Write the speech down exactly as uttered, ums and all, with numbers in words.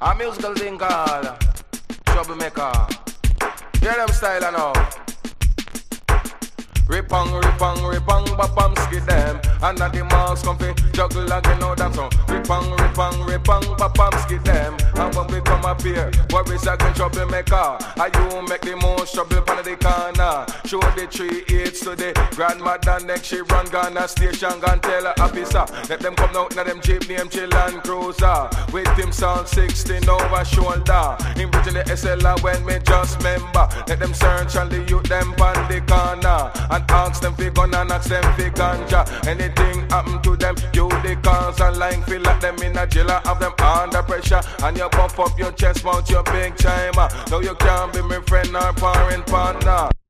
A musical thing called Troublemaker. Hear them style and now. Ripang, ripang, ripang, bapam, skid them. And at the marks come fi juggle again, know that song. Ripang, ripang, ripang, bapam, skid them. And when we come up here, worries again, troublemaker. And you make the most trouble pan the corner. Show the three eights to the grandmother next she run Ghana station, gun tell her officer. Let them come out now them jeep name chill and cruiser. With him sound sixteen over shoulder. In between the S L R when me just member. Let them search and the youth them pan the corner. And ask them fi gun and ask them fi ganja. Anything happen to them, you the cause and line feel like them in a jail and have them under pressure. And you puff up your chest, mount your big timer. Now you can't be my friend or parent partner.